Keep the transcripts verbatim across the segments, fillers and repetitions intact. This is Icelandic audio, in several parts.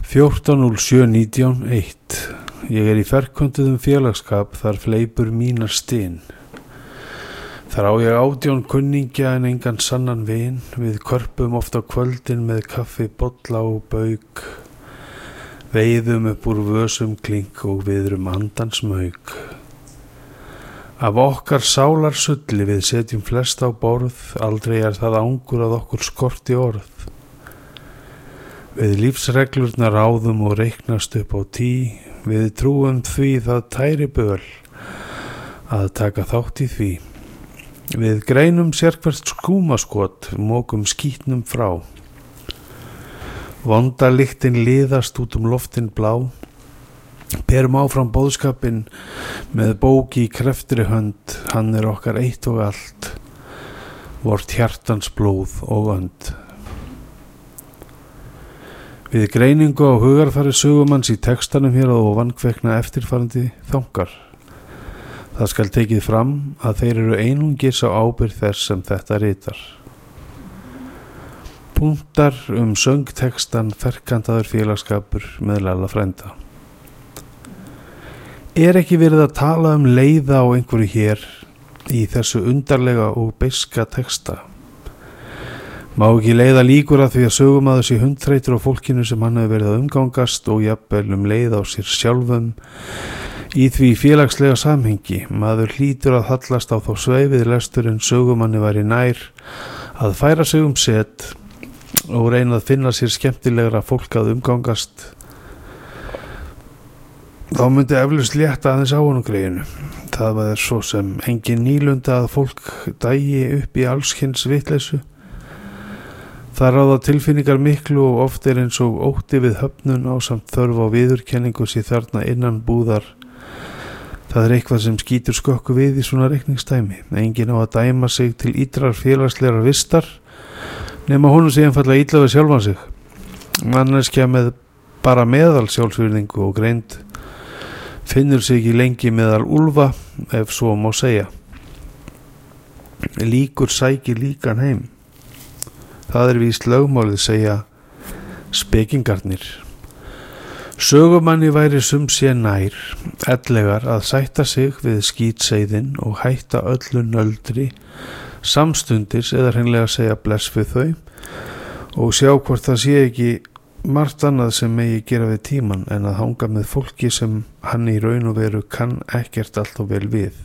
fjórtán núll sjö nítján eitt. Ég er í ferköntuðum félagsskap þar fleipur mínar stinn. Þar á ég átján kunningja en engan sannan vin, við körpum oft á kvöldin með kaffi, bolla og bauk, veiðum upp úr vösum klink og viðrum andans mauk. Af okkar sálar sulli við setjum flest á borð, aldrei er það ángur að okkur skorti orð. Við lífsreglurnar ráðum og reiknast upp á tí, við trúum því það tæri böl að taka þátt í því. Við greinum sérhvert skúmaskot, mókum skítnum frá. Vonda lyktin liðast út um loftin blá, berum áfram boðskapinn með bóki í kreftri hönd, hann er okkar eitt og allt, vort hjartans blóð og önd. Við greiningu á hugarfari sögumanns í textanum hér að ofan kveikna eftirfarandi þangar. Það skal tekið fram að þeir eru einungis á ábyrgð þess sem þetta ritar. Punktar um söngtextan ferkantaður félagsskapur með Lalla frænda. Er ekki verið að tala um leiða á einhverju hér í þessu undarlega og beiska texta? Má ekki leiða líkur að því að sögumaður sé hundþreytur á fólkinu sem hann hefur verið að umgangast og jafnvel um leið á sér sjálfum í því félagslega samhengi. Maður hlýtur að hallast á þá sveifið lestur en sögumanni væri nær að færa sig um set og reyna að finna sér skemmtilegra fólk að umgangast. Þá myndi eflaust létta aðeins á honum greyinu. Það var svo sem engin nýlunda að fólk dægi upp í allskyns vitleysu. Það ráða tilfinningar miklu og oft er eins og ótti við höfnun ásamt þörf á viðurkenningu sé þarna innan búðar. Það er eitthvað sem skýtur skökku við í svona reikningsdæmi. Enginn á að dæma sig til illrar félagslegar vistar nema honum sé einfaldlega illa við sjálfan sig. Manneskja með bara meðal sjálfsvirðingu og greind finnur sig ekki lengi meðal úlfa, ef svo má segja. Líkur sækir líkan heim. Það er víst lögmálið, segja spekingarnir. Sögumanni væri sum sé nær, ellegar að sætta sig við skítseiðin og hætta öllu nöldri, samstundis eða hreinlega segja bless við þau og sjá hvort það sé ekki margt annað sem megi gera við tíman en að hanga með fólki sem hann í raun og veru kann ekkert allt og vel við.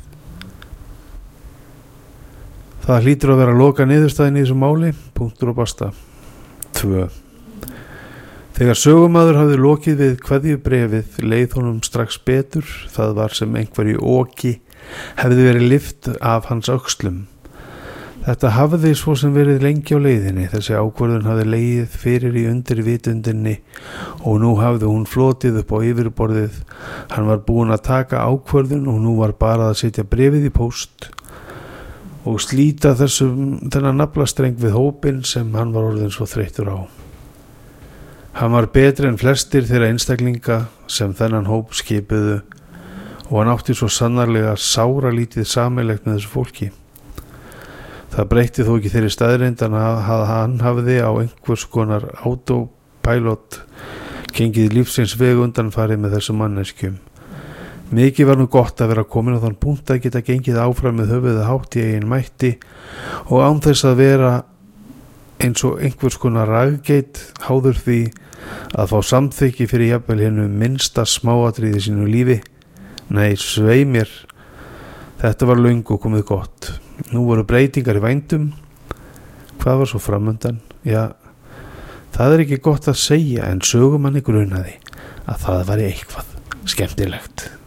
Það hlýtur að vera að loka niðurstaðin í þessu máli, punktur og basta. tvö. Þegar sögumaður hafði lokið við kveðjubrefið leið honum strax betur, það var sem einhverju oki hefði verið lyft af hans öxlum. Þetta hafði svo sem verið lengi á leiðinni, þessi ákvörðun hafði legið fyrir í undirvitundinni og nú hafði hún flotið upp á yfirborðið. Hann var búinn að taka ákvörðun og nú var bara að setja brefið í póst og slíta þessum þennan naflastreng við hópinn sem hann var orðinn svo þreyttur á. Hann var betri en flestir þeirra einstaklinga sem þennan hóp skipuðu og hann átti svo sannarlega sáralítið sameiginlegt með þessu fólki. Það breytti þó ekki þeirri staðreyndan að hann hafði á einhvers konar autopilot gengið lífsins veg undanfarið með þessum manneskjum. Mikið var nú gott að vera komin á þann punkt að geta gengið áfram með höfuðið hátt í eigin mætti og án þess að vera eins og einhvers konar raggeit háður því að fá samþykki fyrir jafnvel hennu minnsta smáatriði sínu lífi. Nei, svei mér, þetta var löngu komið gott. Nú voru breytingar í vændum. Hvað var svo framundan? Já, það er ekki gott að segja en sögumanni grunaði að það væri eitthvað skemmtilegt.